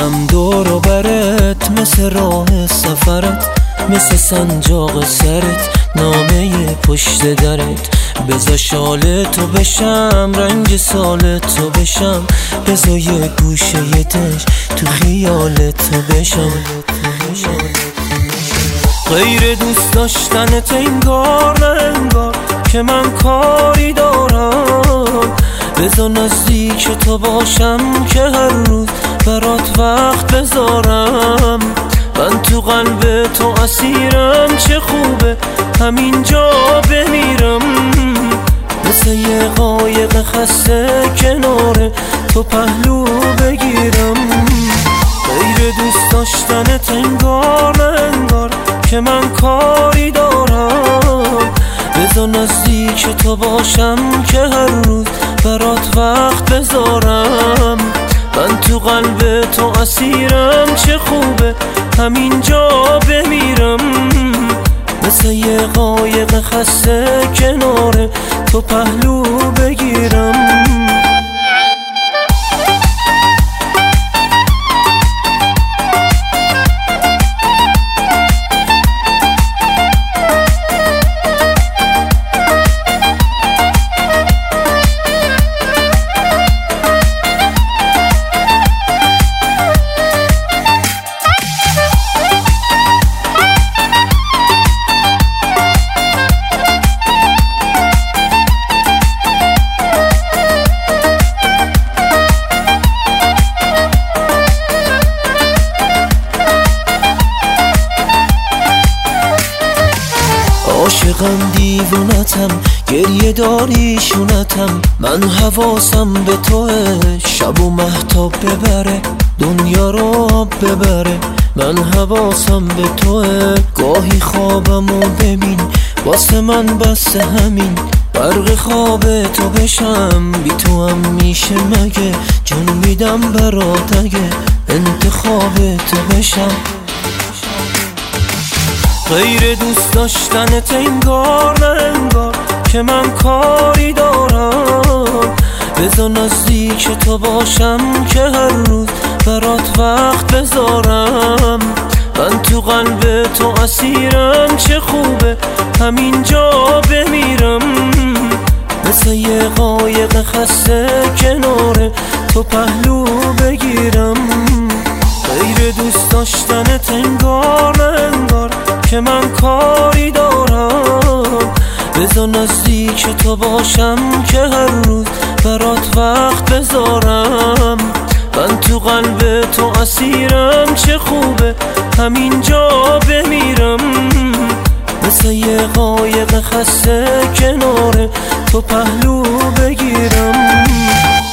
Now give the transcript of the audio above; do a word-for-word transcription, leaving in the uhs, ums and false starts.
میزنم دور و برت، مثل راه سفرت، مثل سنجاق سرت، نامه پشت درت. بذار شال تو بشم، رنگ سال تو بشم، بذار یه گوشه یه دش تو خیال تو بشم. غیر دوست داشتنت انگار نه انگار که من کاری دارم. بذار نزدیک تو باشم که هر روز برات وقت بذارم. من تو قلب تو اسیرم، چه خوبه همینجا بمیرم. مثل یه قایق خسته کنار تو پهلو بگیرم. غیر دوست داشتنت انگار نه انگار که من کاری دارم. بذار نزدیک تو باشم که هر روز برات وقت بذارم. من تو قلب تو اسیرم، چه خوبه همینجا بمیرم. مثل یه قایق خسته کنار تو پهلو بگیرم. عاشقم دیوونتم، گریه داری شونتم. من حواسم به توه، شب و مهتاب ببره، دنیا رو آب ببره. من حواسم به توه، گاهی خوابمو ببین، واسه من بس همین. برق خواب تو بشم، بی تو هم میشه مگه؟ جون میدم برات اگه انتخاب تو بشم. غیر دوست داشتنت انگار نه انگار که من کاری دارم. بذار نزدیک تو باشم که هر روز برات وقت بذارم. من تو قلب تو اسیرم، چه خوبه همینجا بمیرم. مثل یه قایق خسته کنار تو پهلو بگیرم. غیر دوست داشتنت انگار نه انگار که من کاری دارم. بذار نزدیک تو باشم که هر روز برات وقت بذارم. من تو قلب تو اسیرم، چه خوبه همینجا بمیرم. مثل یه قایق خسته کنار تو پهلو بگیرم.